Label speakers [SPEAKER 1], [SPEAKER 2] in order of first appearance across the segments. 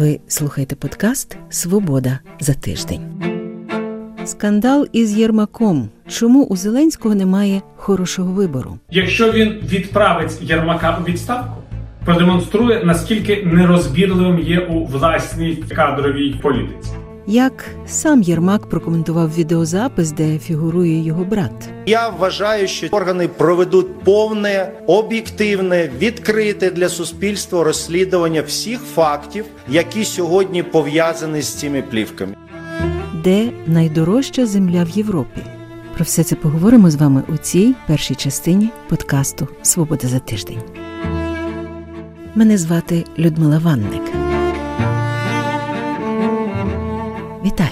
[SPEAKER 1] Ви слухаєте подкаст «Свобода за тиждень». Скандал із Єрмаком. Чому у Зеленського немає хорошого вибору?
[SPEAKER 2] Якщо він відправить Єрмака у відставку, продемонструє, наскільки нерозбірливим є у власній кадровій політиці.
[SPEAKER 1] Як сам Єрмак прокоментував відеозапис, де фігурує його брат?
[SPEAKER 3] Я вважаю, що органи проведуть повне, об'єктивне, відкрите для суспільства розслідування всіх фактів, які сьогодні пов'язані з цими плівками.
[SPEAKER 1] Де найдорожча земля в Європі? Про все це поговоримо з вами у цій першій частині подкасту «Свобода за тиждень». Мене звати Людмила Ванник. Вітаю!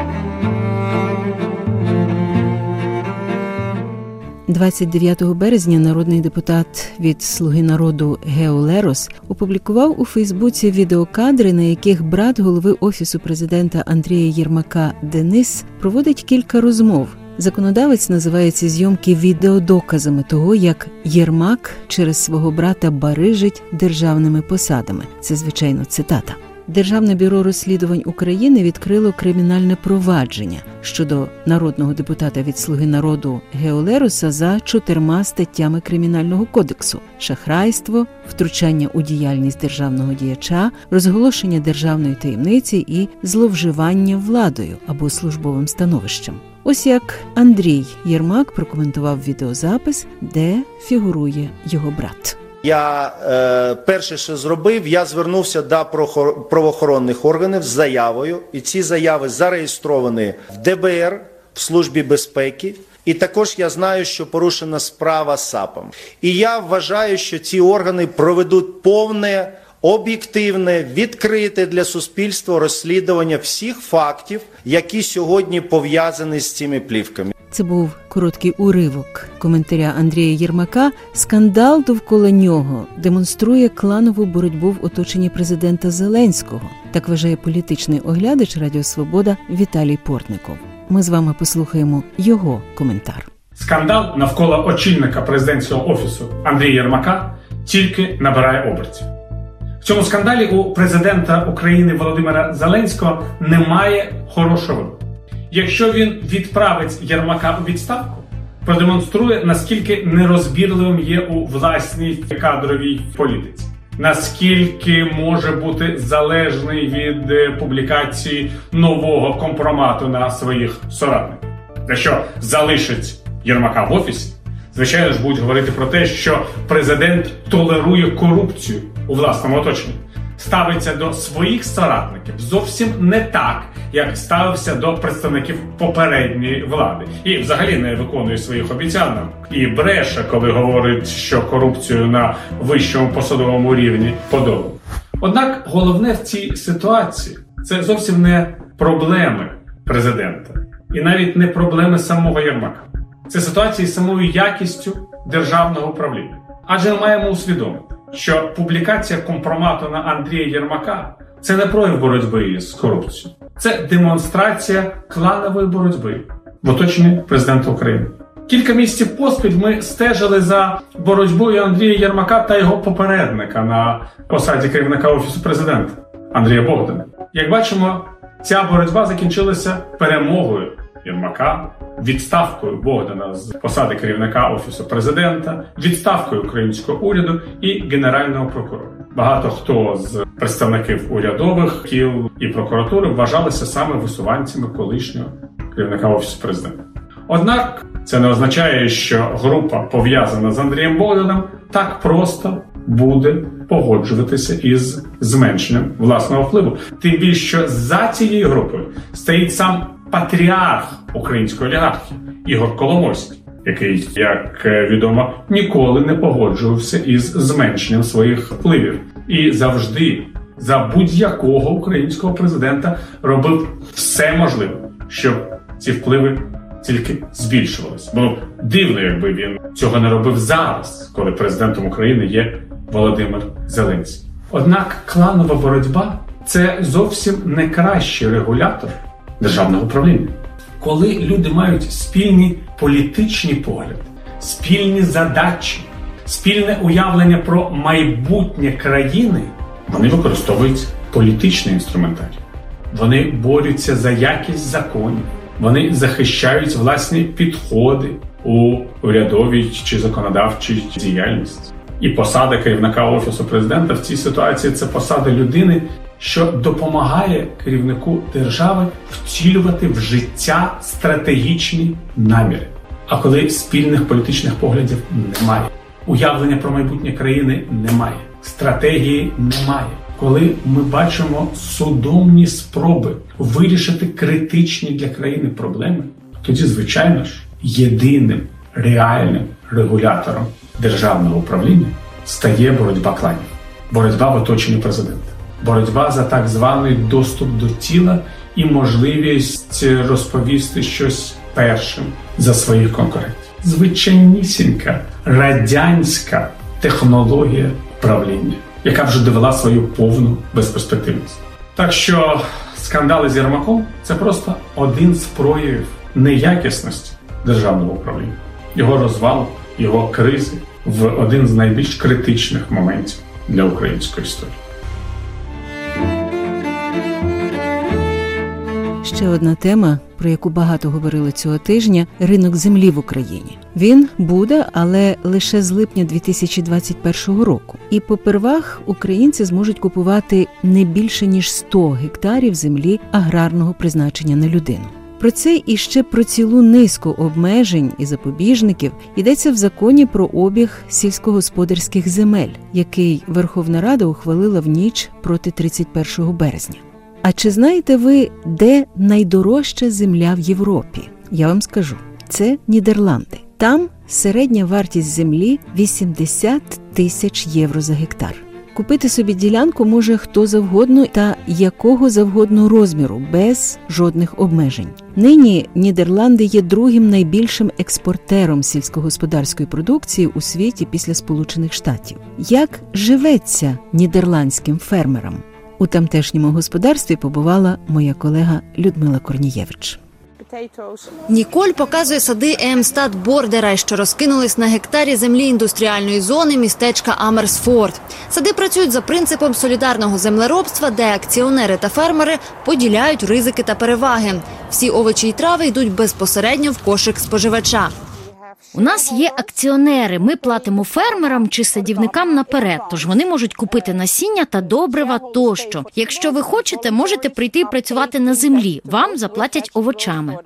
[SPEAKER 1] 29 березня народний депутат від «Слуги народу» Гео Лерос опублікував у Фейсбуці відеокадри, на яких брат голови Офісу президента Андрія Єрмака Денис проводить кілька розмов. Законодавець називає ці зйомки відеодоказами того, як Єрмак через свого брата барижить державними посадами. Це, звичайно, цитата. Державне бюро розслідувань України відкрило кримінальне провадження щодо народного депутата від «Слуги народу» Гео Лероса за 4 статтями Кримінального кодексу: шахрайство, втручання у діяльність державного діяча, розголошення державної таємниці і зловживання владою або службовим становищем. Ось як Андрій Єрмак прокоментував відеозапис, де фігурує його брат.
[SPEAKER 3] Я перше, що зробив, я звернувся до правоохоронних органів з заявою, і ці заяви зареєстровані в ДБР, в Службі безпеки, і також я знаю, що порушена справа САПом. І я вважаю, що ці органи проведуть повне, об'єктивне, відкрите для суспільства розслідування всіх фактів, які сьогодні пов'язані з цими плівками.
[SPEAKER 1] Це був короткий уривок коментаря Андрія Єрмака. Скандал довкола нього демонструє кланову боротьбу в оточенні президента Зеленського. Так вважає політичний оглядач Радіо Свобода Віталій Портников. Ми з вами послухаємо його коментар.
[SPEAKER 2] Скандал навколо очільника президентського офісу Андрія Єрмака тільки набирає обертів. В цьому скандалі у президента України Володимира Зеленського немає хорошого вибору. Якщо він відправить Єрмака у відставку, продемонструє, наскільки нерозбірливим є у власній кадровій політиці. Наскільки може бути залежний від публікації нового компромату на своїх соратників. Якщо залишить Єрмака в офісі, звичайно ж будуть говорити про те, що президент толерує корупцію у власному оточенні. Ставиться до своїх соратників зовсім не так, як ставився до представників попередньої влади. І взагалі не виконує своїх обіцянок. І бреше, коли говорить, що корупцію на вищому посадовому рівні подолав. Однак головне в цій ситуації – це зовсім не проблеми президента. І навіть не проблеми самого Єрмака. Це ситуація з самою якістю державного управління. Адже ми маємо усвідомити, що публікація компромату на Андрія Єрмака – це не прояв боротьби з корупцією. Це демонстрація кланової боротьби в оточенні президента України. Кілька місяців поспіль ми стежили за боротьбою Андрія Єрмака та його попередника на посаді керівника Офісу президента Андрія Богдана. Як бачимо, ця боротьба закінчилася перемогою Єрмака, відставкою Богдана з посади керівника Офісу президента, відставкою українського уряду і генерального прокурора. Багато хто з представників урядових кіл і прокуратури вважалися саме висуванцями колишнього керівника Офісу президента. Однак це не означає, що група, пов'язана з Андрієм Богданом, так просто буде погоджуватися із зменшенням власного впливу. Тим більше, що за цією групою стоїть сам патріарх української олігархії Ігор Коломойський, який, як відомо, ніколи не погоджувався із зменшенням своїх впливів. І завжди за будь-якого українського президента робив все можливе, щоб ці впливи тільки збільшувалися. Було б дивно, якби він цього не робив зараз, коли президентом України є Володимир Зеленський. Однак кланова боротьба – це зовсім не кращий регулятор державного управління. Коли люди мають спільні політичні погляди, спільні задачі, спільне уявлення про майбутнє країни, вони використовують політичний інструментарій. Вони борються за якість законів, вони захищають власні підходи у урядовій чи законодавчій діяльності. І посада керівника Офісу президента в цій ситуації – це посада людини, що допомагає керівнику держави втілювати в життя стратегічні наміри. А коли спільних політичних поглядів немає, уявлення про майбутнє країни немає, стратегії немає, коли ми бачимо судомні спроби вирішити критичні для країни проблеми, тоді, звичайно ж, єдиним реальним регулятором державного управління стає боротьба кланів, боротьба в оточенні президента, боротьба за так званий доступ до тіла і можливість розповісти щось першим за своїх конкурентів. Звичайнісінька радянська технологія правління, яка вже довела свою повну безперспективність. Так що скандали з Єрмаком – це просто один з проявів неякісності державного управління, його розвалу, його кризи в один з найбільш критичних моментів для української історії.
[SPEAKER 1] Ще одна тема, про яку багато говорили цього тижня – ринок землі в Україні. Він буде, але лише з липня 2021 року. І попервах українці зможуть купувати не більше, ніж 100 гектарів землі аграрного призначення на людину. Про це і ще про цілу низку обмежень і запобіжників йдеться в законі про обіг сільськогосподарських земель, який Верховна Рада ухвалила в ніч проти 31 березня. А чи знаєте ви, де найдорожча земля в Європі? Я вам скажу. Це Нідерланди. Там середня вартість землі – 80 тисяч євро за гектар. Купити собі ділянку може хто завгодно та якого завгодно розміру, без жодних обмежень. Нині Нідерланди є другим найбільшим експортером сільськогосподарської продукції у світі після Сполучених Штатів. Як живеться нідерландським фермерам? У тамтешньому господарстві побувала моя колега Людмила Корнієвич.
[SPEAKER 4] Ніколь показує сади Емстад Бордера, що розкинулись на гектарі землі індустріальної зони містечка Амерсфорд. Сади працюють за принципом солідарного землеробства, де акціонери та фермери поділяють ризики та переваги. Всі овочі й трави йдуть безпосередньо в кошик споживача.
[SPEAKER 5] У нас є акціонери, ми платимо фермерам чи садівникам наперед, тож вони можуть купити насіння та добрива тощо. Якщо ви хочете, можете прийти і працювати на землі, вам заплатять овочами.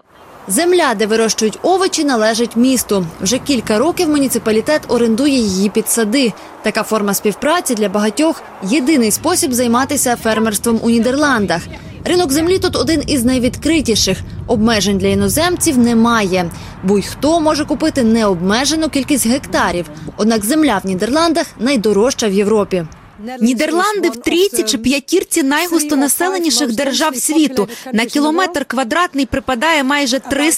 [SPEAKER 4] Земля, де вирощують овочі, належить місту. Вже кілька років муніципалітет орендує її під сади. Така форма співпраці для багатьох – єдиний спосіб займатися фермерством у Нідерландах. Ринок землі тут один із найвідкритіших. Обмежень для іноземців немає. Будь-хто може купити необмежену кількість гектарів. Однак земля в Нідерландах найдорожча в Європі.
[SPEAKER 6] Нідерланди в трійці чи п'ятірці найгустонаселеніших держав світу. На кілометр квадратний припадає майже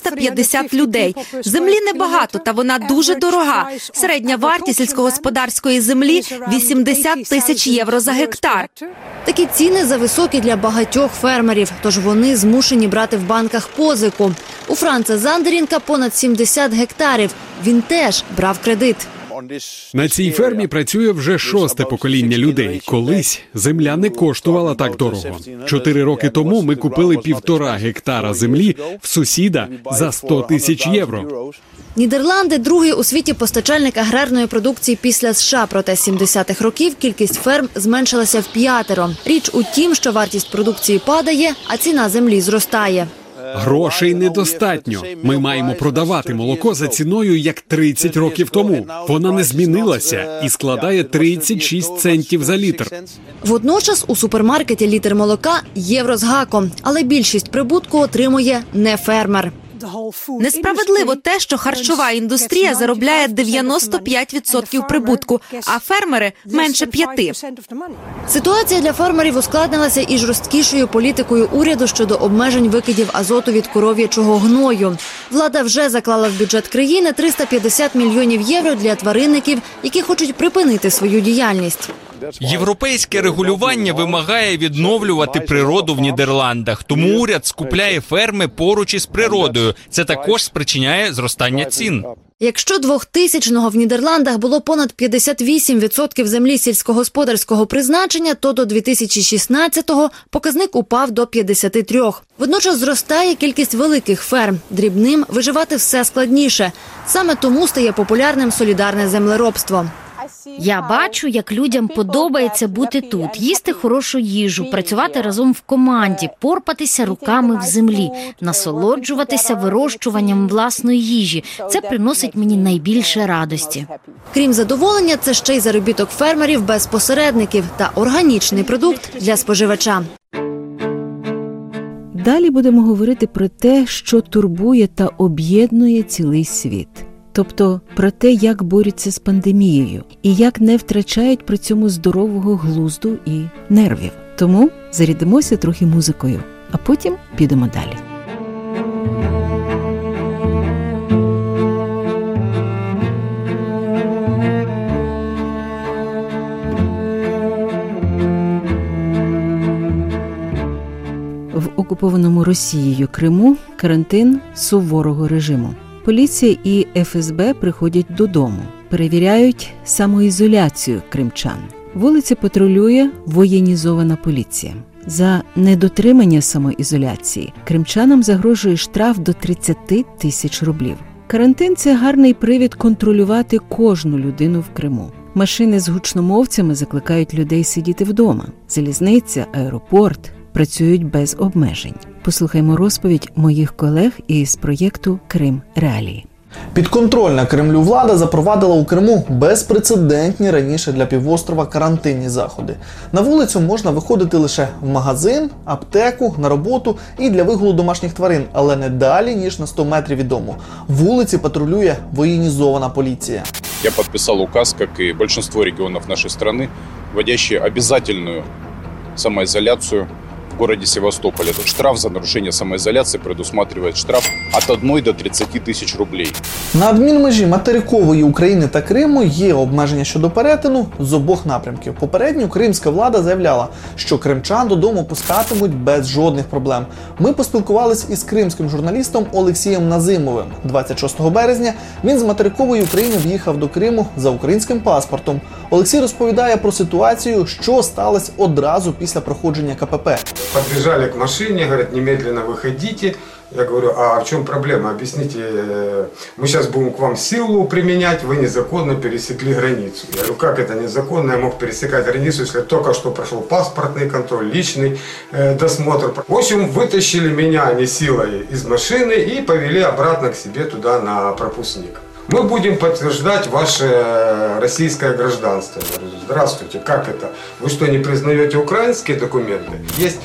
[SPEAKER 6] 350 людей. Землі небагато, та вона дуже дорога. Середня вартість сільськогосподарської землі – 80 тисяч євро за гектар.
[SPEAKER 4] Такі ціни зависокі для багатьох фермерів, тож вони змушені брати в банках позику. У Франца Зандерінка понад 70 гектарів. Він теж брав кредит.
[SPEAKER 7] На цій фермі працює вже 6-те покоління людей. Колись земля не коштувала так дорого. 4 роки тому ми купили 1,5 гектара землі в сусіда за 100 тисяч євро.
[SPEAKER 4] Нідерланди – другий у світі постачальник аграрної продукції після США. Проте з 70-х років кількість ферм зменшилася в 5. Річ у тім, що вартість продукції падає, а ціна землі зростає.
[SPEAKER 7] Грошей недостатньо. Ми маємо продавати молоко за ціною, як 30 років тому. Вона не змінилася і складає 36 центів за літр.
[SPEAKER 4] Водночас у супермаркеті літр молока – євро з гаком, але більшість прибутку отримує не фермер.
[SPEAKER 6] Несправедливо те, що харчова індустрія заробляє 95% прибутку, а фермери – менше 5%.
[SPEAKER 4] Ситуація для фермерів ускладнилася і жорсткішою політикою уряду щодо обмежень викидів азоту від коров'ячого гною. Влада вже заклала в бюджет країни 350 мільйонів євро для тваринників, які хочуть припинити свою діяльність.
[SPEAKER 8] Європейське регулювання вимагає відновлювати природу в Нідерландах, тому уряд скупляє ферми поруч із природою. Це також спричиняє зростання цін.
[SPEAKER 4] Якщо 2000-го в Нідерландах було понад 58% землі сільськогосподарського призначення, то до 2016-го показник упав до 53%. Водночас зростає кількість великих ферм. Дрібним виживати все складніше. Саме тому стає популярним солідарне землеробство.
[SPEAKER 5] Я бачу, як людям подобається бути тут, їсти хорошу їжу, працювати разом в команді, порпатися руками в землі, насолоджуватися вирощуванням власної їжі. Це приносить мені найбільше радості.
[SPEAKER 4] Крім задоволення, це ще й заробіток фермерів без посередників та органічний продукт для споживача.
[SPEAKER 1] Далі будемо говорити про те, що турбує та об'єднує цілий світ. Тобто про те, як борються з пандемією і як не втрачають при цьому здорового глузду і нервів. Тому зарядимося трохи музикою, а потім підемо далі. В окупованому Росією Криму карантин суворого режиму. Поліція і ФСБ приходять додому, перевіряють самоізоляцію кримчан. Вулиці патрулює воєнізована поліція. За недотримання самоізоляції кримчанам загрожує штраф до 30 тисяч рублів. Карантин – це гарний привід контролювати кожну людину в Криму. Машини з гучномовцями закликають людей сидіти вдома. Залізниця, аеропорт працюють без обмежень. Послухаймо розповідь моїх колег із проєкту «Крим. Реалії».
[SPEAKER 9] Підконтрольна Кремлю влада запровадила у Криму безпрецедентні раніше для півострова карантинні заходи. На вулицю можна виходити лише в магазин, аптеку, на роботу і для вигулу домашніх тварин, але не далі, ніж на 100 метрів від дому. Вулиці патрулює воєнізована поліція.
[SPEAKER 10] Я подписал указ, как и большинство регионов нашей страны, вводящий обязательную самоизоляцию в городе Севастополе. Штраф за нарушение самоизоляции предусматривает штраф от 1 до 30 тысяч рублей.
[SPEAKER 9] На адмінмежі материкової України та Криму є обмеження щодо перетину з обох напрямків. Попередньо кримська влада заявляла, що кримчан додому пускатимуть без жодних проблем. Ми поспілкувались із кримським журналістом Олексієм Назимовим. 26 березня він з материкової України в'їхав до Криму за українським паспортом. Олексій розповідає про ситуацію, що сталося одразу після проходження КПП.
[SPEAKER 11] Подбежали к машине, говорят, немедленно выходите. Я говорю, а в чем проблема? Объясните, мы сейчас будем к вам силу применять, вы незаконно пересекли границу. Я говорю, как это незаконно? Я мог пересекать границу, если только что прошел паспортный контроль, личный досмотр. В общем, вытащили меня не силой из машины и повели обратно к себе туда на пропускник. Мы будем подтверждать ваше российское гражданство. Я говорю, здравствуйте, как это? Вы что, не признаете украинские документы? Есть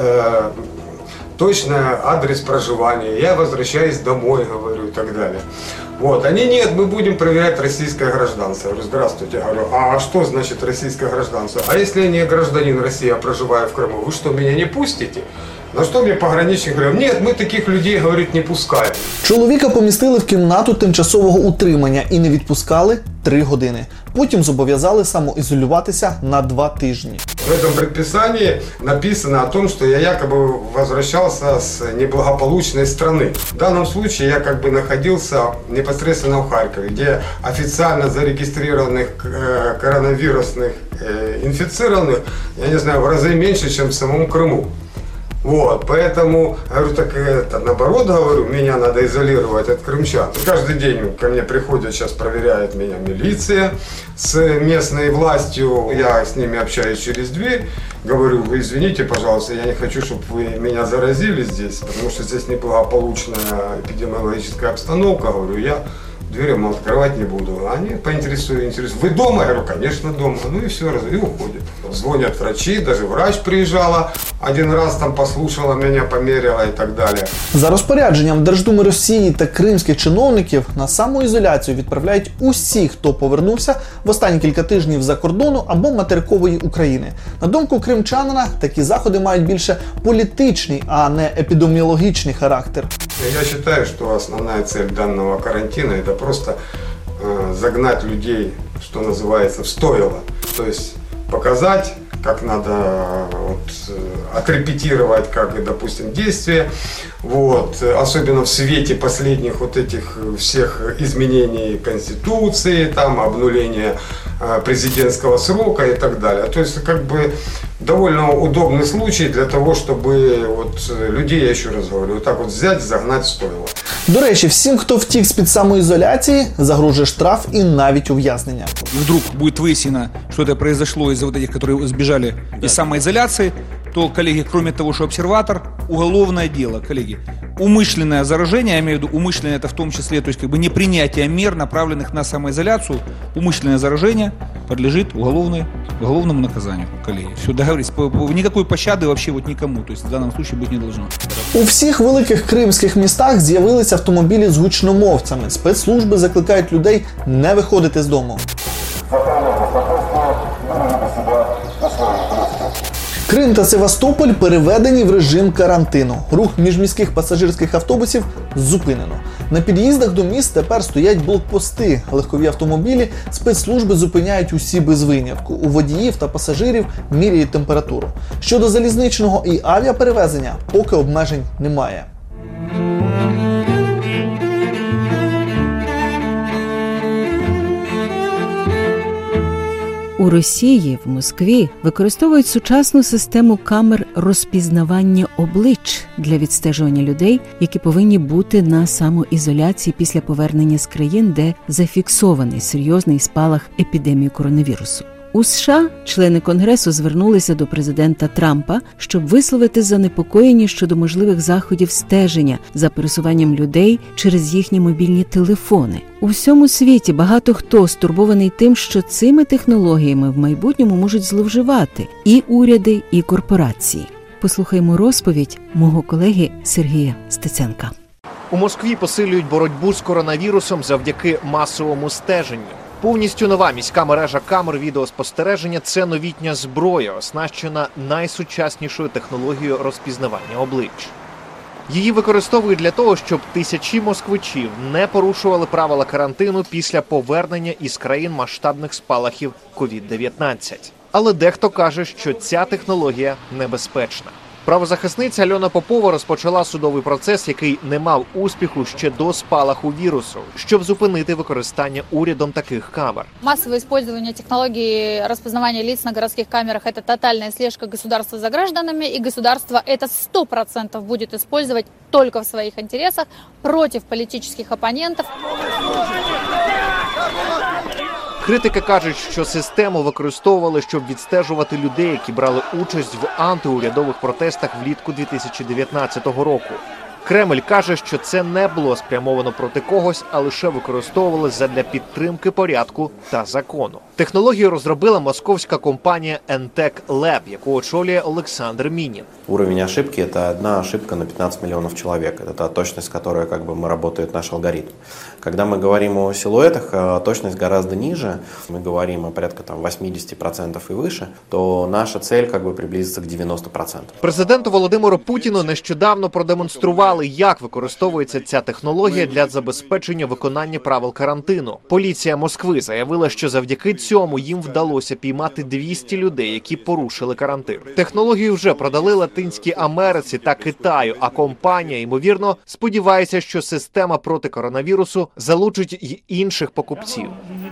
[SPEAKER 11] точный адрес проживания, я возвращаюсь домой, говорю, и так далее. Вот, они, нет, мы будем проверять российское гражданство. Я говорю, здравствуйте, я говорю, а что значит российское гражданство? А если я не гражданин России, а проживаю в Крыму, вы что, меня не пустите? На що мені пограничник говорив, ні, ми таких людей, говорить, не пускаємо.
[SPEAKER 9] Чоловіка помістили в кімнату тимчасового утримання і не відпускали 3 години. Потім зобов'язали самоізолюватися на 2 тижні.
[SPEAKER 11] В этом предписании написано о том, что я якобы возвращался с неблагополучной страны. В данном случае я как бы находился непосредственно в Харькове, где официально зарегистрированных коронавирусных инфицированных, я не знаю, в разы меньше, чем в самом Крыму. Вот, поэтому, говорю, так это, наоборот, говорю, меня надо изолировать от крымчан. Каждый день ко мне приходят, сейчас проверяет меня милиция с местной властью. Я с ними общаюсь через дверь. Говорю, вы извините, пожалуйста, я не хочу, чтобы вы меня заразили здесь, потому что здесь неполучная эпидемиологическая обстановка. Говорю, я дверь вам открывать не буду. Они поинтересуют, вы дома? Я говорю, конечно, дома. Ну и все, и уходят. Звонят врачи, даже врач приезжала, один раз там послушала меня, померила и так далі.
[SPEAKER 9] За розпорядженням Держдуми Росії та кримських чиновників на самоізоляцію відправляють усіх, хто повернувся в останні кілька тижнів за кордону або материкової України. На думку кримчанина, такі заходи мають більше політичний, а не епідеміологічний характер.
[SPEAKER 11] Я считаю, что основная цель данного карантина – это просто загнать людей, что называется, в стойло. То есть показать, как надо отрепетировать, как, допустим, действия. Особенно в свете последних этих всех изменений Конституции, там, обнуления президентского срока и так далее. То есть, довольно удобный случай для того, чтобы людей, я еще раз говорю, взять, загнать в стойло.
[SPEAKER 9] До речі, всім, хто втік з-під самоізоляції, загрожує штраф і навіть ув'язнення.
[SPEAKER 12] Вдруг будет выяснено, что это произошло из-за этих, которые сбежали из самоизоляции, то, коллеги, кроме того, что обсерватор, уголовное дело, коллеги. Умышленное заражение, я имею в виду умышленное, это в том числе, то есть непринятие мер, направленных на самоизоляцию, умышленное заражение подлежит уголовному наказанию, коллеги. Все, договорились, никакой пощады вообще никому, то есть в данном случае быть не должно.
[SPEAKER 9] У всіх великих кримських містах з'явилися автомобілі з гучномовцями. Спецслужби закликають людей не виходити з дому. Крим та Севастополь переведені в режим карантину. Рух міжміських пасажирських автобусів зупинено. На під'їздах до міст тепер стоять блокпости. Легкові автомобілі спецслужби зупиняють усі без винятку. У водіїв та пасажирів міряють температуру. Щодо залізничного і авіаперевезення, поки обмежень немає.
[SPEAKER 1] У Росії, в Москві, використовують сучасну систему камер розпізнавання облич для відстежування людей, які повинні бути на самоізоляції після повернення з країн, де зафіксований серйозний спалах епідемії коронавірусу. У США члени Конгресу звернулися до президента Трампа, щоб висловити занепокоєння щодо можливих заходів стеження за пересуванням людей через їхні мобільні телефони. У всьому світі багато хто стурбований тим, що цими технологіями в майбутньому можуть зловживати і уряди, і корпорації. Послухаймо розповідь мого колеги Сергія Стеценка.
[SPEAKER 13] У Москві посилюють боротьбу з коронавірусом завдяки масовому стеженню. Повністю нова міська мережа камер відеоспостереження – це новітня зброя, оснащена найсучаснішою технологією розпізнавання облич. Її використовують для того, щоб тисячі москвичів не порушували правила карантину після повернення із країн масштабних спалахів COVID-19. Але дехто каже, що ця технологія небезпечна. Правозахисниця Альона Попова розпочала судовий процес, який не мав успіху ще до спалаху вірусу, щоб зупинити використання урядом таких камер.
[SPEAKER 14] Массовое использование технологии распознавания лиц на городских камерах – это тотальная слежка государства за гражданами, и государство это 100% будет использовать только в своих интересах против политических оппонентов.
[SPEAKER 13] Критики кажуть, що систему використовували, щоб відстежувати людей, які брали участь в антиурядових протестах влітку 2019 року. Кремль каже, що це не було спрямовано проти когось, а лише використовували задля підтримки порядку та закону. Технологію розробила московська компанія Entec Lab, яку очолює Олександр Мінін.
[SPEAKER 15] Уровень ошибки – это одна ошибка на 15 миллионов человек. Это та точность, с которой работает наш алгоритм. Когда мы говорим о силуэтах, точность гораздо ниже. Мы говорим о порядка 80% и выше, то наша цель приблизиться к 90%.
[SPEAKER 13] Президенту Володимиру Путіну нещодавно продемонстрували, як використовується ця технологія для забезпечення виконання правил карантину. Поліція Москви заявила, що завдяки цьому їм вдалося піймати 200 людей, які порушили карантин. Технологію вже продали Латинській Америці та Китаю, а компанія, ймовірно, сподівається, що система проти коронавірусу залучить й інших покупців.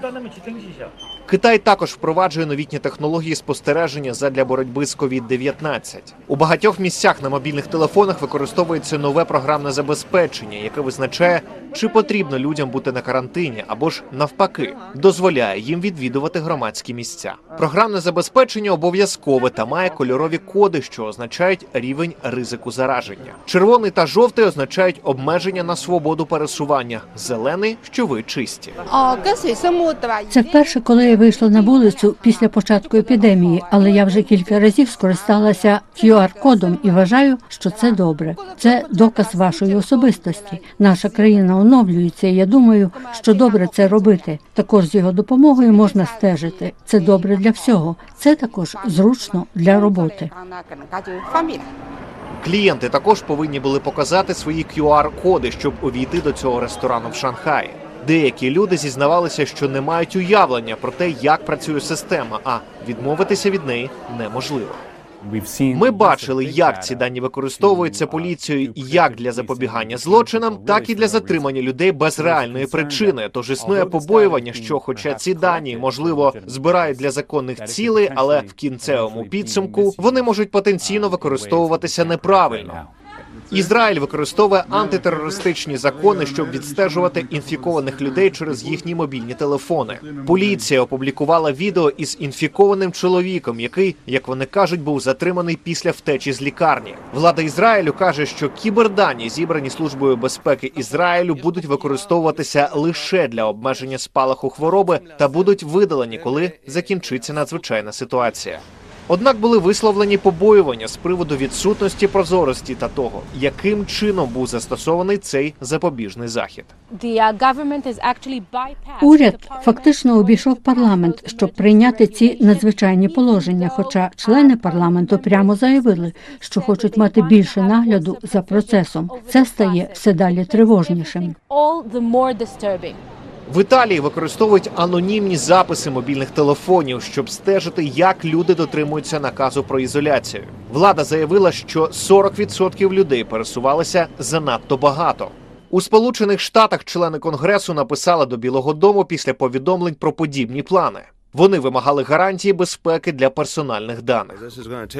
[SPEAKER 13] Китай також впроваджує новітні технології спостереження задля боротьби з COVID-19. У багатьох місцях на мобільних телефонах використовується нове програмне забезпечення, яке визначає, чи потрібно людям бути на карантині, або ж навпаки, дозволяє їм відвідувати громадські місця. Програмне забезпечення обов'язкове та має кольорові коди, що означають рівень ризику зараження. Червоний та жовтий означають обмеження на свободу пересування, зелений – що ви чисті.
[SPEAKER 16] Це вперше, коли я вийшла на вулицю після початку епідемії, але я вже кілька разів скористалася QR-кодом і вважаю, що це добре. Це доказ вашої особистості. Наша країна оновлюється, і я думаю, що добре це робити. Також з його допомогою можна стежити. Це добре для всього. Це також зручно для роботи.
[SPEAKER 13] Клієнти також повинні були показати свої QR-коди, щоб увійти до цього ресторану в Шанхаї. Деякі люди зізнавалися, що не мають уявлення про те, як працює система, а відмовитися від неї неможливо. Ми бачили, як ці дані використовуються поліцією як для запобігання злочинам, так і для затримання людей без реальної причини. Тож існує побоювання, що хоча ці дані, можливо, збирають для законних цілей, але в кінцевому підсумку вони можуть потенційно використовуватися неправильно. Ізраїль використовує антитерористичні закони, щоб відстежувати інфікованих людей через їхні мобільні телефони. Поліція опублікувала відео із інфікованим чоловіком, який, як вони кажуть, був затриманий після втечі з лікарні. Влада Ізраїлю каже, що кібердані, зібрані Службою безпеки Ізраїлю, будуть використовуватися лише для обмеження спалаху хвороби та будуть видалені, коли закінчиться надзвичайна ситуація. Однак були висловлені побоювання з приводу відсутності прозорості та того, яким чином був застосований цей запобіжний захід.
[SPEAKER 16] Уряд фактично обійшов парламент, щоб прийняти ці надзвичайні положення, хоча члени парламенту прямо заявили, що хочуть мати більше нагляду за процесом. Це стає все далі тривожнішим.
[SPEAKER 13] В Італії використовують анонімні записи мобільних телефонів, щоб стежити, як люди дотримуються наказу про ізоляцію. Влада заявила, що 40% людей пересувалися занадто багато. У Сполучених Штатах члени Конгресу написали до Білого дому після повідомлень про подібні плани. Вони вимагали гарантії безпеки для персональних даних.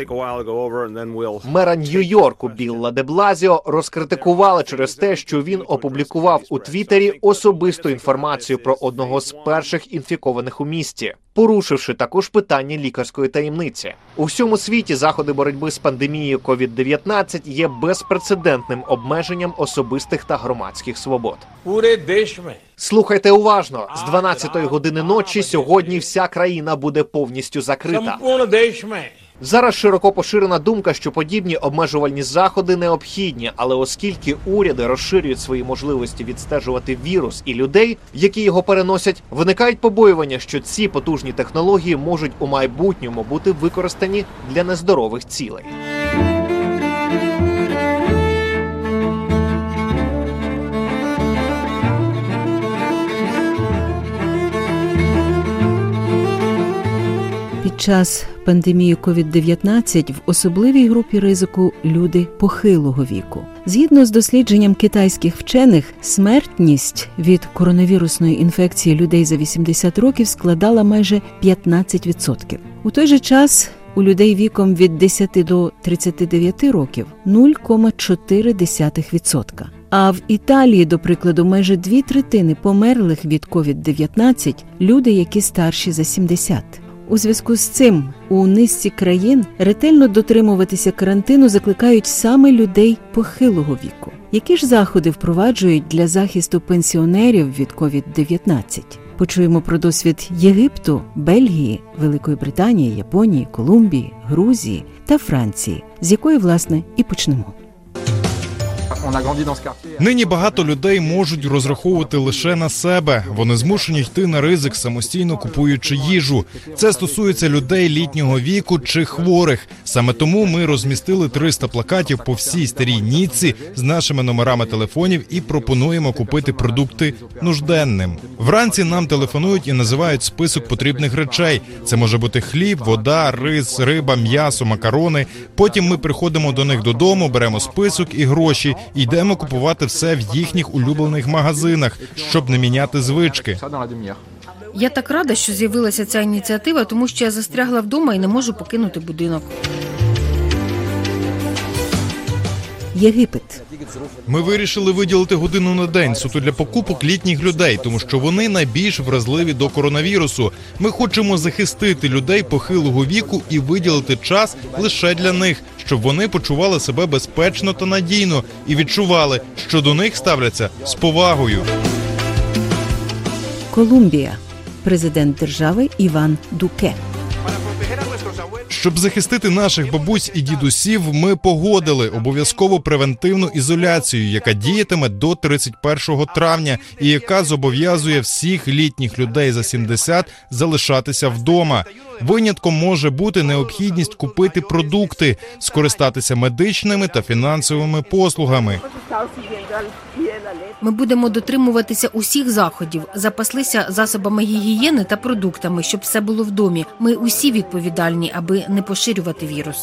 [SPEAKER 13] Мера Нью-Йорку Білла де Блазіо розкритикували через те, що він опублікував у Твіттері особисту інформацію про одного з перших інфікованих у місті, порушивши також питання лікарської таємниці. У всьому світі заходи боротьби з пандемією COVID-19 є безпрецедентним обмеженням особистих та громадських свобод. Слухайте уважно. З 12-ї години ночі сьогодні вся країна буде повністю закрита. Зараз широко поширена думка, що подібні обмежувальні заходи необхідні, але оскільки уряди розширюють свої можливості відстежувати вірус і людей, які його переносять, виникають побоювання, що ці потужні технології можуть у майбутньому бути використані для нездорових цілей.
[SPEAKER 1] Під час пандемії COVID-19 в особливій групі ризику люди похилого віку. Згідно з дослідженням китайських вчених, смертність від коронавірусної інфекції людей за 80 років складала майже 15%. У той же час у людей віком від 10 до 39 років – 0,4%. А в Італії, до прикладу, майже 2/3 померлих від COVID-19 – люди, які старші за 70. У зв'язку з цим у низці країн ретельно дотримуватися карантину закликають саме людей похилого віку. Які ж заходи впроваджують для захисту пенсіонерів від COVID-19? Почуємо про досвід Єгипту, Бельгії, Великої Британії, Японії, Колумбії, Грузії та Франції, з якої, власне, і почнемо.
[SPEAKER 17] Нині багато людей можуть розраховувати лише на себе. Вони змушені йти на ризик, самостійно купуючи їжу. Це стосується людей літнього віку чи хворих. Саме тому ми розмістили 300 плакатів по всій Старій Ніцці з нашими номерами телефонів і пропонуємо купити продукти нужденним. Вранці нам телефонують і називають список потрібних речей. Це може бути хліб, вода, рис, риба, м'ясо, макарони. Потім ми приходимо до них додому, беремо список і гроші, і йдемо купувати все в їхніх улюблених магазинах, щоб не міняти звички.
[SPEAKER 18] Я так рада, що з'явилася ця ініціатива, тому що я застрягла вдома і не можу покинути будинок.
[SPEAKER 1] Єгипет.
[SPEAKER 17] Ми вирішили виділити годину на день суто для покупок літніх людей, тому що вони найбільш вразливі до коронавірусу. Ми хочемо захистити людей похилого віку і виділити час лише для них, щоб вони почували себе безпечно та надійно і відчували, що до них ставляться з повагою.
[SPEAKER 1] Колумбія. Президент держави Іван Дуке.
[SPEAKER 17] Щоб захистити наших бабусь і дідусів, ми погодили обов'язкову превентивну ізоляцію, яка діятиме до 31 травня і яка зобов'язує всіх літніх людей за 70 залишатися вдома. Винятком може бути необхідність купити продукти, скористатися медичними та фінансовими послугами.
[SPEAKER 18] Ми будемо дотримуватися усіх заходів, запаслися засобами гігієни та продуктами, щоб все було в домі. Ми усі відповідальні, аби не поширювати вірус.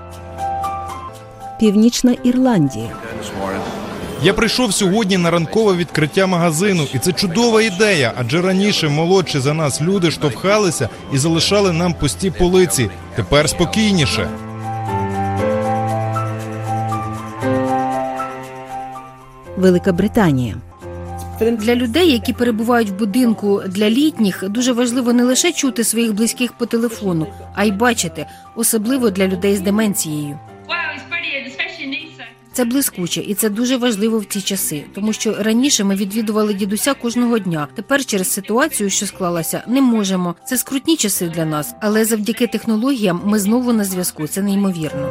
[SPEAKER 1] Північна Ірландія.
[SPEAKER 17] Я прийшов сьогодні на ранкове відкриття магазину, і це чудова ідея, адже раніше молодші за нас люди штовхалися і залишали нам пусті полиці. Тепер спокійніше.
[SPEAKER 1] Велика Британія.
[SPEAKER 18] Для людей, які перебувають в будинку для літніх, дуже важливо не лише чути своїх близьких по телефону, а й бачити, особливо для людей з деменцією. Це блискуче, і це дуже важливо в ці часи, тому що раніше ми відвідували дідуся кожного дня. Тепер через ситуацію, що склалася, не можемо. Це скрутні часи для нас, але завдяки технологіям ми знову на зв'язку. Це неймовірно.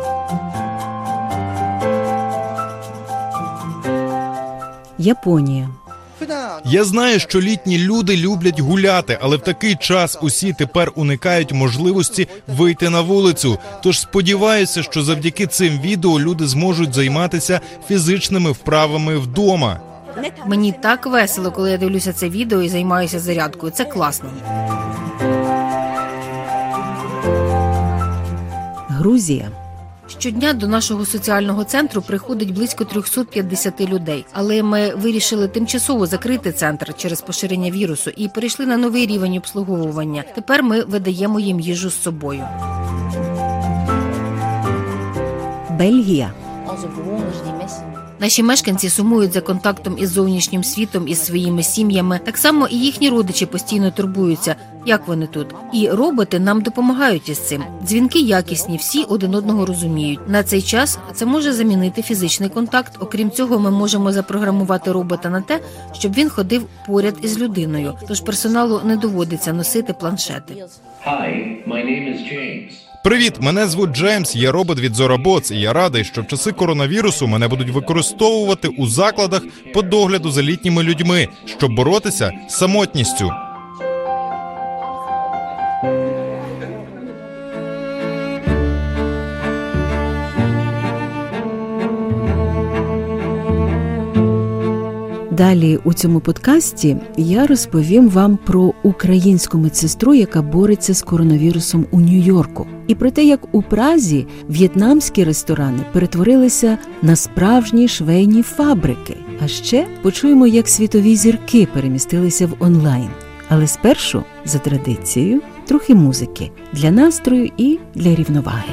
[SPEAKER 1] Японія.
[SPEAKER 17] Я знаю, що літні люди люблять гуляти, але в такий час усі тепер уникають можливості вийти на вулицю. Тож сподіваюся, що завдяки цим відео люди зможуть займатися фізичними вправами вдома.
[SPEAKER 18] Мені так весело, коли я дивлюся це відео і займаюся зарядкою. Це класно.
[SPEAKER 1] Грузія.
[SPEAKER 18] Щодня до нашого соціального центру приходить близько 350 людей. Але ми вирішили тимчасово закрити центр через поширення вірусу і перейшли на новий рівень обслуговування. Тепер ми видаємо їм їжу з собою.
[SPEAKER 1] Бельгія.
[SPEAKER 18] Наші мешканці сумують за контактом із зовнішнім світом, із своїми сім'ями. Так само і їхні родичі постійно турбуються, як вони тут. І роботи нам допомагають із цим. Дзвінки якісні, всі один одного розуміють. На цей час це може замінити фізичний контакт. Окрім цього, ми можемо запрограмувати робота на те, щоб він ходив поряд із людиною. Тож персоналу не доводиться носити планшети.
[SPEAKER 17] Привіт, мене звуть Джеймс, я робот від ZoraBots, і я радий, що в часи коронавірусу мене будуть використовувати у закладах по догляду за літніми людьми, щоб боротися з самотністю.
[SPEAKER 1] Далі у цьому подкасті я розповім вам про українську медсестру, яка бореться з коронавірусом у Нью-Йорку. І про те, як у Празі в'єтнамські ресторани перетворилися на справжні швейні фабрики. А ще почуємо, як світові зірки перемістилися в онлайн. Але спершу, за традицією, трохи музики для настрою і для рівноваги.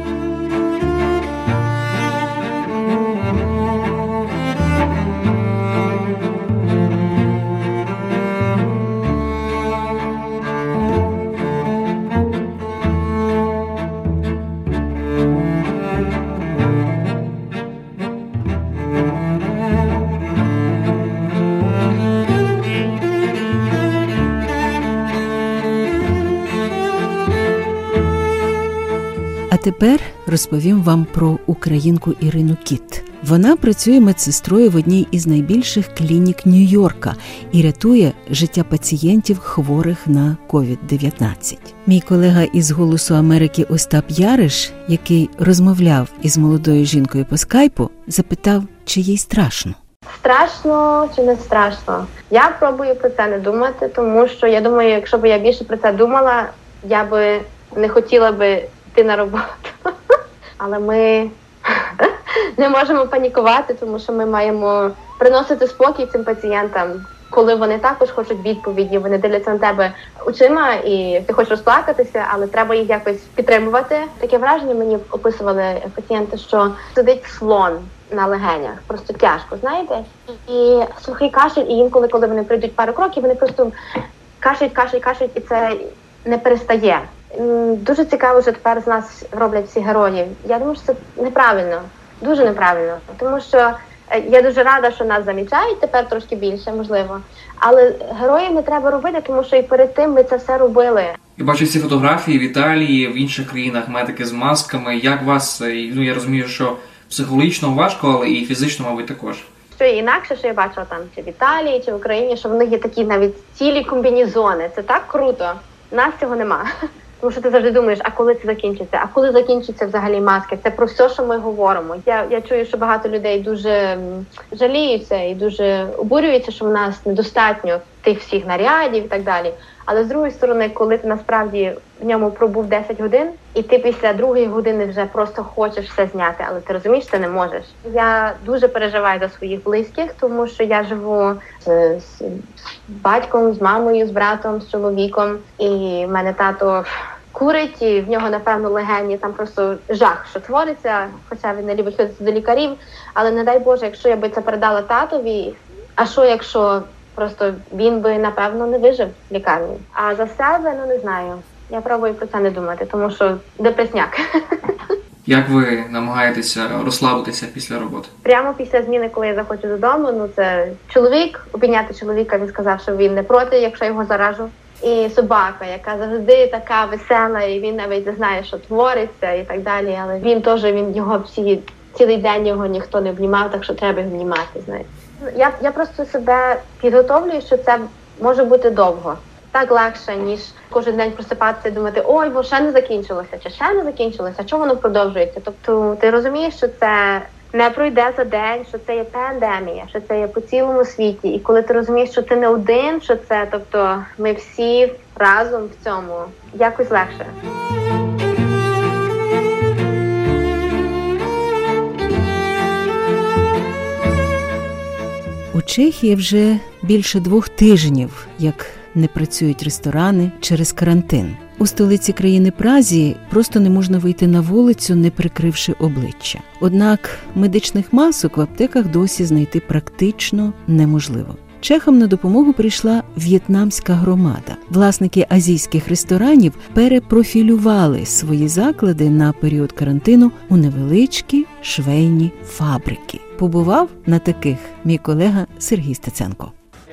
[SPEAKER 1] А тепер розповім вам про українку Ірину Кіт. Вона працює медсестрою в одній із найбільших клінік Нью-Йорка і рятує життя пацієнтів, хворих на COVID-19. Мій колега із «Голосу Америки» Остап Яриш, який розмовляв із молодою жінкою по скайпу, запитав, чи їй страшно.
[SPEAKER 19] Страшно чи не страшно? Я пробую про це не думати, тому що я думаю, якщо б я більше про це думала, я би не хотіла би йти на роботу. Але ми не можемо панікувати, тому що ми маємо приносити спокій цим пацієнтам, коли вони також хочуть відповіді, вони дивляться на тебе очима і ти хочеш розплакатися, але треба їх якось підтримувати. Таке враження мені описували пацієнти, що сидить слон на легенях, просто тяжко, знаєте? І сухий кашель, і інколи, коли вони прийдуть пару кроків, вони просто кашляють, і це не перестає. Дуже цікаво, що тепер з нас роблять всі герої. Я думаю, що це неправильно, дуже неправильно, тому що я дуже рада, що нас замічають тепер трошки більше, можливо, але героїв не треба робити, тому що і перед тим ми це все робили.
[SPEAKER 20] Я бачу ці фотографії в Італії, в інших країнах медики з масками. Як вас, я розумію, що психологічно важко, але і фізично, мабуть, також.
[SPEAKER 19] Що інакше, що я бачила там чи в Італії, чи в Україні, що в них є такі навіть цілі комбінезони. Це так круто. У нас цього нема. Тому що ти завжди думаєш, а коли це закінчиться? А коли закінчиться взагалі маски? Це про все, що ми говоримо. Я чую, що багато людей дуже жаліються і дуже обурюються, що в нас недостатньо тих всіх нарядів і так далі. Але з другої сторони, коли ти насправді в ньому пробув 10 годин, і ти після другої години вже просто хочеш все зняти, але ти розумієш, ти не можеш. Я дуже переживаю за своїх близьких, тому що я живу з батьком, з мамою, з братом, з чоловіком, і в мене тато курить, і в нього, напевно, легені, там просто жах, що твориться, хоча він не любить ходити до лікарів, але не дай Боже, якщо я би це передала татові, а що якщо просто він би, напевно, не вижив в лікарні. А за себе, не знаю. Я пробую про це не думати, тому що депресняк.
[SPEAKER 20] Як ви намагаєтеся розслабитися після роботи?
[SPEAKER 19] Прямо після зміни, коли я заходжу додому, це чоловік, обійняти чоловіка, він сказав, що він не проти, якщо його заражу. І собака, яка завжди така весела, і він навіть не знає, що твориться і так далі, але він його цілий день його ніхто не обнімав, так що треба його обнімати, знаєте. Я просто себе підготовлюю, що це може бути довго. Так легше, ніж кожен день просипатися і думати, ой, бо ще не закінчилося, чи ще не закінчилося, чого воно продовжується. Тобто ти розумієш, що це не пройде за день, що це є пандемія, що це є по цілому світі. І коли ти розумієш, що ти не один, що це, тобто ми всі разом в цьому, якось легше.
[SPEAKER 1] У Чехії вже більше 2 тижнів, як не працюють ресторани через карантин. У столиці країни Празі просто не можна вийти на вулицю, не прикривши обличчя. Однак медичних масок в аптеках досі знайти практично неможливо. Чехам на допомогу прийшла в'єтнамська громада. Власники азійських ресторанів перепрофілювали свої заклади на період карантину у невеличкі швейні фабрики. Побував на таких мій колега Сергій Стеценко.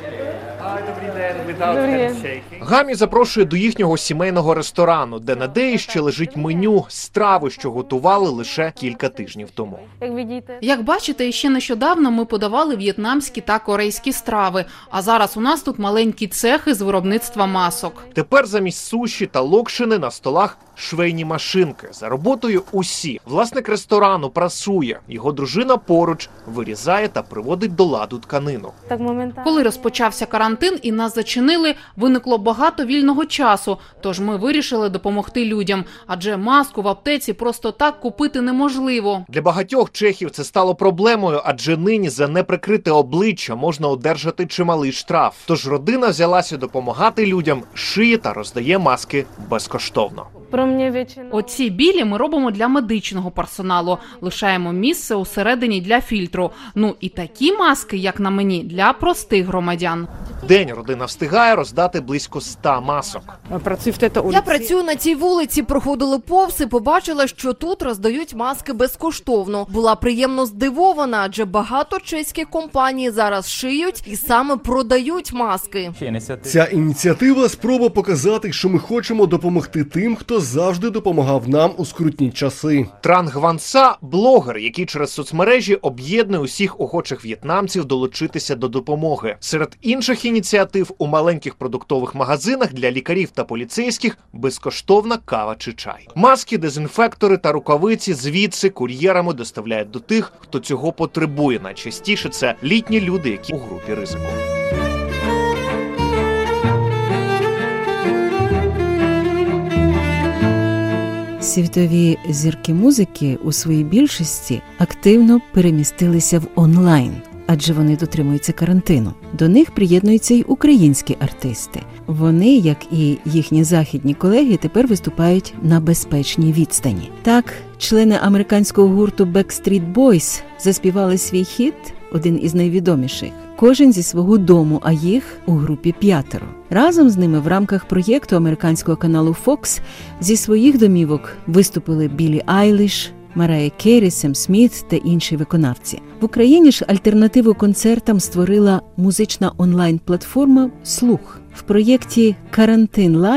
[SPEAKER 13] Гамі запрошує до їхнього сімейного ресторану, де на деї ще лежить меню страви, що готували лише кілька тижнів тому.
[SPEAKER 21] Як бачите, ще нещодавно ми подавали в'єтнамські та корейські страви, а зараз у нас тут маленькі цехи з виробництва масок.
[SPEAKER 13] Тепер замість суші та локшини на столах швейні машинки. За роботою усі. Власник ресторану прасує, його дружина поруч вирізає та приводить до ладу тканину.
[SPEAKER 21] Коли розпочався карантин і нас зачинили, виникло багато вільного часу, тож ми вирішили допомогти людям, адже маску в аптеці просто так купити неможливо.
[SPEAKER 13] Для багатьох чехів це стало проблемою, адже нині за неприкрите обличчя можна одержати чималий штраф. Тож родина взялася допомагати людям, шиє та роздає маски безкоштовно.
[SPEAKER 21] Оці білі ми робимо для медичного персоналу, лишаємо місце усередині для фільтру. Ну і такі маски, як на мені, для простих громадян.
[SPEAKER 13] День родина встигає роздати близько 100 масок.
[SPEAKER 22] Я працюю на цій вулиці, проходили повз і побачила, що тут роздають маски безкоштовно. Була приємно здивована, адже багато чеських компаній зараз шиють і саме продають маски.
[SPEAKER 23] Ця ініціатива – спроба показати, що ми хочемо допомогти тим, хто завжди допомагав нам у скрутні часи.
[SPEAKER 13] Транг Ванса – блогер, який через соцмережі об'єднує усіх охочих в'єтнамців долучитися до допомоги. Серед інших ініціатив у маленьких продуктових магазинах для лікарів та поліцейських безкоштовна кава чи чай. Маски, дезінфектори та рукавиці звідси кур'єрами доставляють до тих, хто цього потребує. Найчастіше це літні люди, які у групі ризику.
[SPEAKER 1] Світові зірки музики у своїй більшості активно перемістилися в онлайн, адже вони дотримуються карантину. До них приєднуються й українські артисти. Вони, як і їхні західні колеги, тепер виступають на безпечній відстані. Так, члени американського гурту Backstreet Boys заспівали свій хіт, один із найвідоміших, кожен зі свого дому, а їх у групі 5. Разом з ними в рамках проєкту американського каналу Fox зі своїх домівок виступили Біллі Айліш, Марая Керрі, Сем Сміт та інші виконавці. В Україні ж альтернативу концертам створила музична онлайн-платформа «Слух». В проєкті «Карантин Лайв»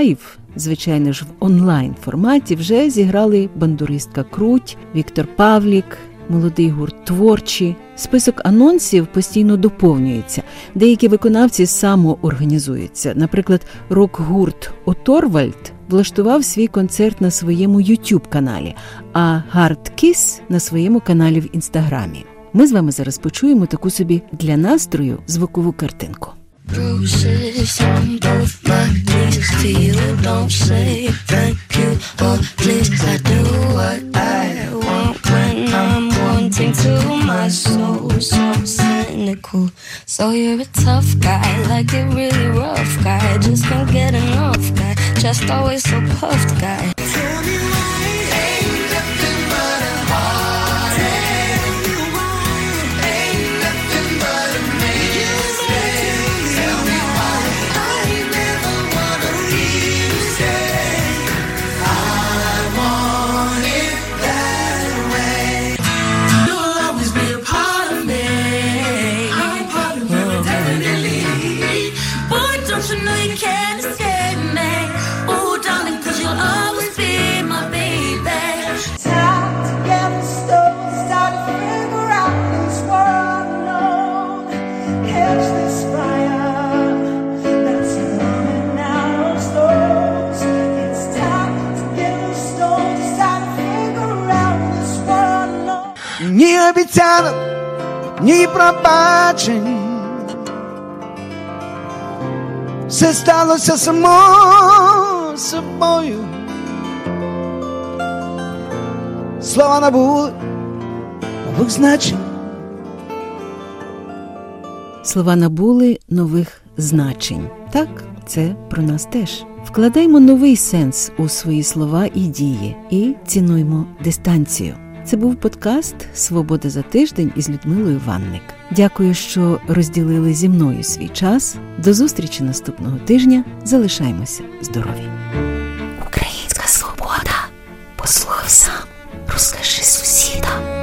[SPEAKER 1] звичайно ж в онлайн-форматі, вже зіграли бандуристка Круть, Віктор Павлік, молодий гурт «Творчі». Список анонсів постійно доповнюється. Деякі виконавці самоорганізуються. Наприклад, рок-гурт «Оторвальд» влаштував свій концерт на своєму YouTube-каналі, а «Hard Kiss» на своєму каналі в Інстаграмі. Ми з вами зараз почуємо таку собі для настрою звукову картинку.
[SPEAKER 2] Bruises on both my knees to you. Don't say thank you or please. I do what I want when I'm wanting to. My soul so cynical. So you're a tough guy, like a really rough guy. Just can't get enough guy. Just always so puffed guy. Tell me why ain't nothing but a heartache. Ain't nothing but a mistake. Tell me why I never wanna leave you. Stay. I want it that way. You'll always be a part of me. I'm part of you, definitely. Boy, don't you know you can't escape me? Oh, darling, 'cause you'll always be my baby. Time to get the stone, start to figure out this world alone. Catch this fire that's burning out of stores. It's time to get the stone, start to figure out this world alone.
[SPEAKER 3] Ні обіцянок, ні пробачень. Все сталося само собою. Слова набули нових значень.
[SPEAKER 1] Слова набули нових значень. Так, це про нас теж. Вкладаймо новий сенс у свої слова і дії і цінуймо дистанцію. Це був подкаст «Свобода за тиждень» із Людмилою Ванник. Дякую, що розділили зі мною свій час. До зустрічі наступного тижня. Залишаймося здорові.
[SPEAKER 2] Українська свобода. Послухай сам, розкажи сусідам.